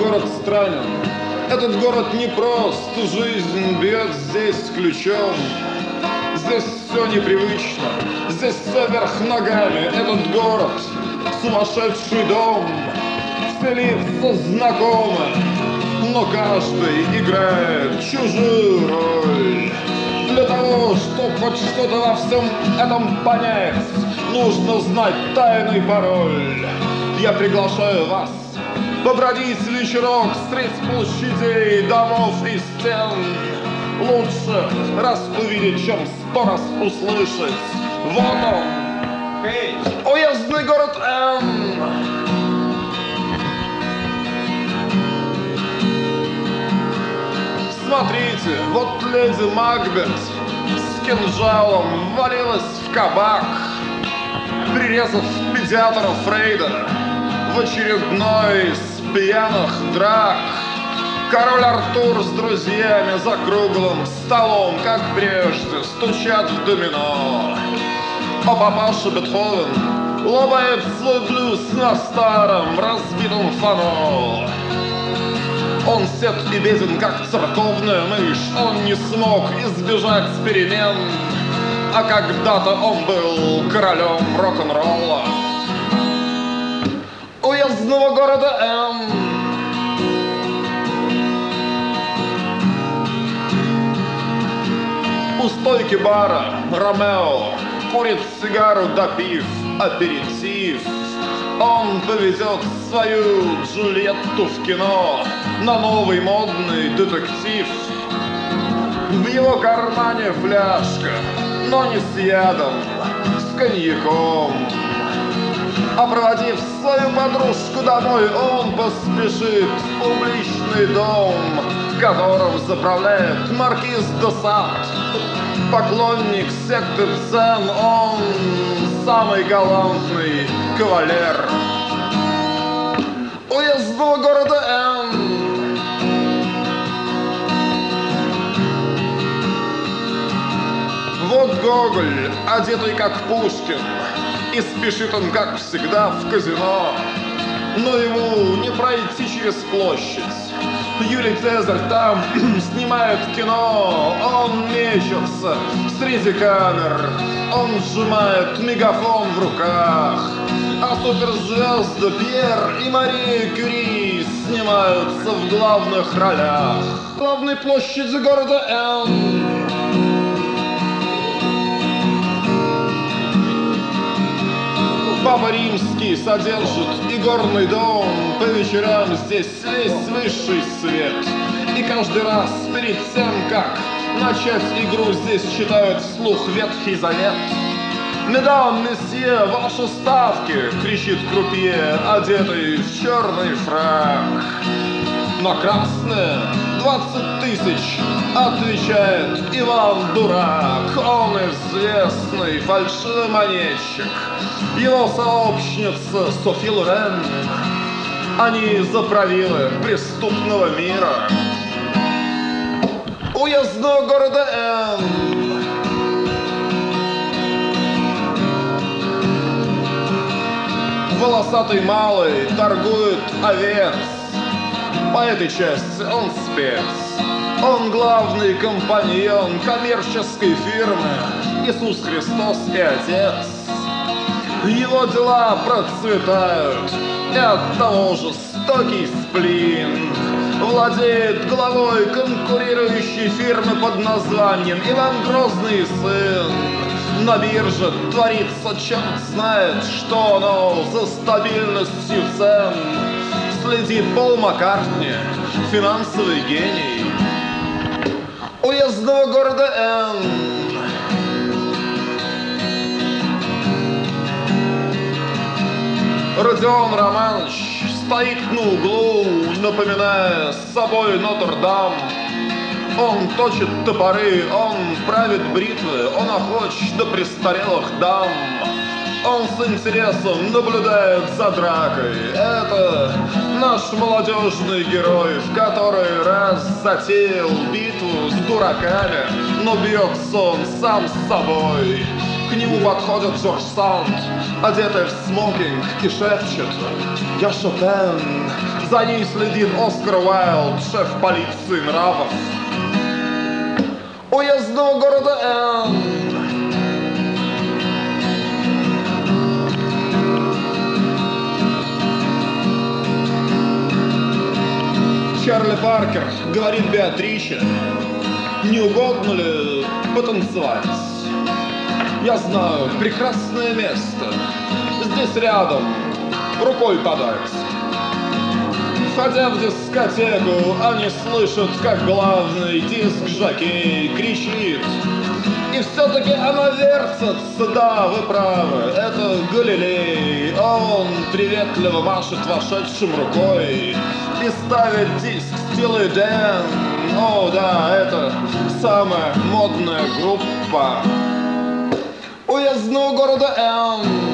город странен. Этот город непрост, жизнь бьет здесь ключом. Здесь все непривычно, здесь все вверх ногами. Этот город — сумасшедший дом. Все лица знакомы, но каждый играет чужую роль. Для того, чтобы хоть что-то во всем этом понять, нужно знать тайный пароль. Я приглашаю вас побродить вечерок средь площадей, домов и стен. Лучше раз увидеть, чем 100 раз услышать. Вот он, уездный город Н. Смотрите, вот леди Макбет с кинжалом ввалилась в кабак, прирезав педиатра Фрейда в очередной из пьяных драк. Король Артур с друзьями за круглым столом, как прежде, стучат в домино. А папаша Бетховен ломает свой блюз на старом разбитом фано. Он сед и беден, как церковная мышь. Он не смог избежать перемен, а когда-то он был королем рок-н-ролла уездного города Н. У стойки бара Ромео курит сигару, допив аперитив. Он повезет свою Джульетту в кино на новый модный детектив. В его кармане фляжка, но не с ядом, с коньяком. А проводив свою подружку домой, он поспешит в публичный дом, которым заправляет маркиз де Сад. Поклонник секты Дзен, он самый галантный кавалер уездного города Н. Вот Гоголь, одетый как Пушкин, и спешит он, как всегда, в казино. Но ему не пройти через площадь. Юлий Цезарь там снимает кино. Он мечется среди камер, он сжимает мегафон в руках. А суперзвезды Пьер и Мария Кюри снимаются в главных ролях. Главной площади города Н. Папа Римский содержит игорный дом. По вечерам здесь весь высший свет. И каждый раз перед тем, как начать игру, здесь читают вслух Ветхий Завет. «Медам, месье, ваши ставки!» — кричит крупье, одетый в черный фрак. «На красное 20 тысяч!» — отвечает Иван Дурак. Он известный фальшивомонетчик. Его сообщница Софи Лорен. Они заправилы преступного мира уездного города Н. Волосатый малый торгует овец. По этой части он спец. Он главный компаньон коммерческой фирмы Иисус Христос и Отец. Его дела процветают, и оттого жестокий сплин. Владеет главой конкурирующей фирмы под названием Иван Грозный сын. На бирже творится черт знает что, но за стабильностью цен следит Пол Маккартни, финансовый гений уездного города Н. Родион Романович стоит на углу, напоминая собой Нотр-Дам. Он точит топоры, он правит бритвы, он охоч до престарелых дам. Он с интересом наблюдает за дракой. Это наш молодежный герой, в который раз затеял битву с дураками, но бьется он сам с собой. К нему подходит Джордж Санд, одетый в смокинг, и шепчет: «Я Шопен». За ней следит Оскар Уайлд, шеф полиции нравов уездного города Н. Чарли Паркер говорит Беатриче: «Не угодно ли потанцевать? Я знаю прекрасное место, здесь рядом, рукой подать». Входя в дискотеку, они слышат, как главный диск-жокей кричит: «И все-таки она вертится, да, вы правы, это Галилей». Он приветливо машет вошедшим рукой и ставит диск Steely Dan. О, да, это самая модная группа уездного города Н.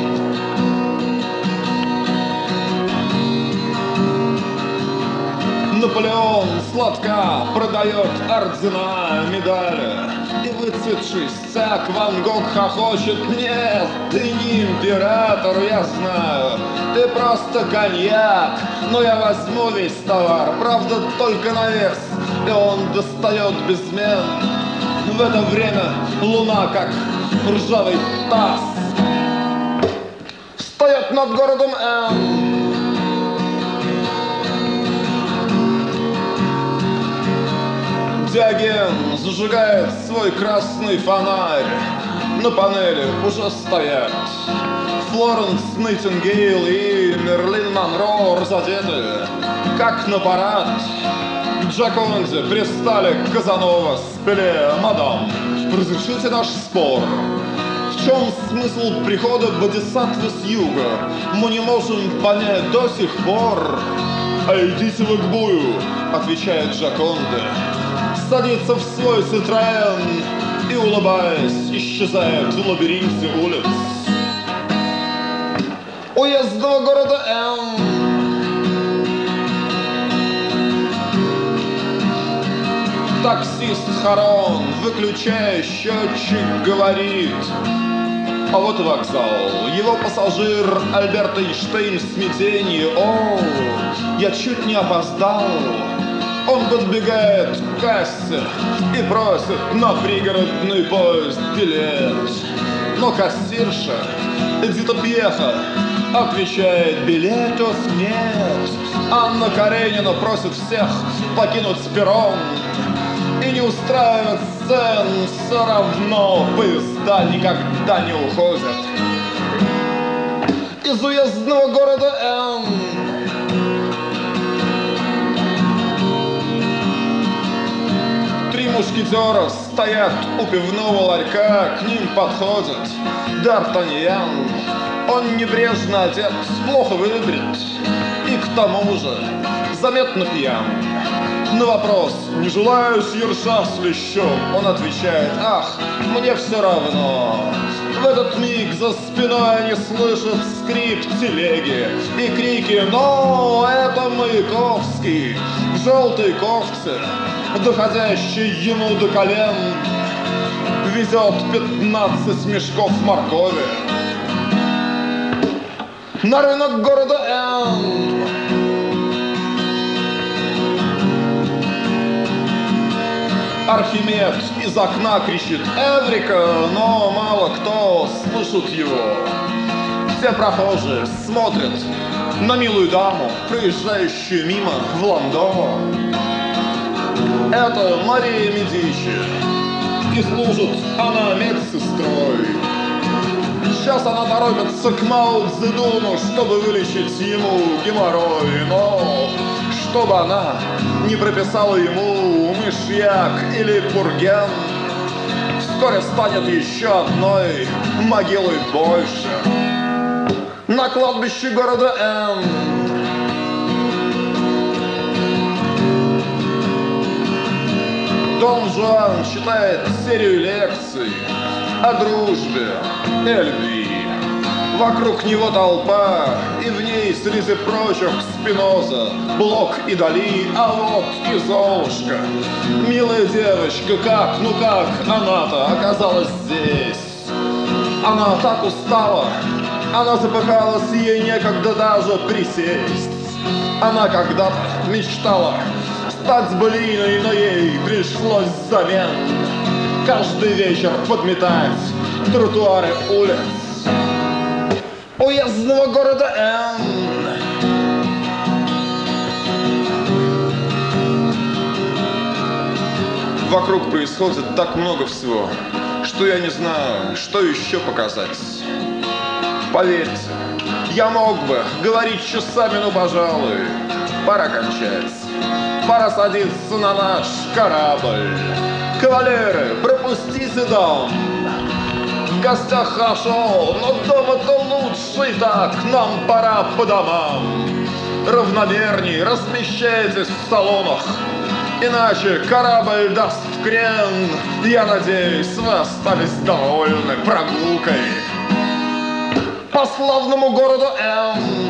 Наполеон сладко продает ордена, медали, и выцветший стяг Ван Гог хохочет: «Нет, ты не император, я знаю, ты просто коньяк, но я возьму весь товар, правда, только на вес». И он достает безмен. В это время луна, как ржавый таз, встает над городом Н. Диоген зажигает свой красный фонарь. На панели уже стоят Флоренс Найтингейл и Мерлин Монро, разодеты как на парад. К Джоконде пристали Казанова с Пеле: «Мадам, разрешите наш спор? В чем смысл прихода бодисаттвы с юга? Мы не можем понять до сих пор». «А идите вы к бою», — отвечает Джоконда, садится в свой Citroën и, улыбаясь, исчезает в лабиринте улиц уездного города Н. Таксист Харон, выключая счетчик, говорит: «А вот и вокзал». Его пассажир Альберт Эйнштейн в смятении: «О, я чуть не опоздал». Он подбегает к кассе и просит на пригородный поезд билет. Но кассирша Эдита Пьеха отвечает: «Билетов нет». Анна Каренина просит всех покинуть перрон и не устраивать сцен. Все равно поезда никогда не уходят из уездного города Н. Три мушкетера стоят у пивного ларька, к ним подходит Д'Артаньян. Он небрежно одет, плохо выбрит и к тому же заметно пьян. На вопрос: «Не желаешь ерша с лещом?» он отвечает: «Ах, мне все равно». В этот миг за спиной они слышат скрип телеги и крики: «Но это Маяковский в желтой кофте, доходящий ему до колен, везет 15 мешков моркови на рынок города Н». Архимед из окна кричит «Эврика!», но мало кто слышит его. Все прохожие смотрят на милую даму, проезжающую мимо в ландо. Это Мария Медичи, и служит она медсестрой. Сейчас она торопится к Мао Цзэдуну, чтобы вылечить ему геморрой, но чтобы она не прописала ему мышьяк или пурген, вскоре станет еще одной могилой больше на кладбище города Н. Дон Жуан читает серию лекций о дружбе и любви. Вокруг него толпа, и в ней среди прочих Спиноза, Блок и Дали, а вот и Золушка. Милая девочка, как она-то оказалась здесь? Она так устала, она запыхалась, ей некогда даже присесть. Она когда-то мечтала стать балериной, но ей пришлось взамен каждый вечер подметать тротуары улиц уездного города Н. Вокруг происходит так много всего, что я не знаю, что еще показать. Поверьте, я мог бы говорить часами, но, пожалуй, пора кончать. Пора садиться на наш корабль. Кавалеры, пропустите дом. В гостях хорошо, но дома-то лучше, и так нам пора по домам. Равномерней размещайтесь в салонах, иначе корабль даст крен. Я надеюсь, вы остались довольны прогулкой по славному городу Н.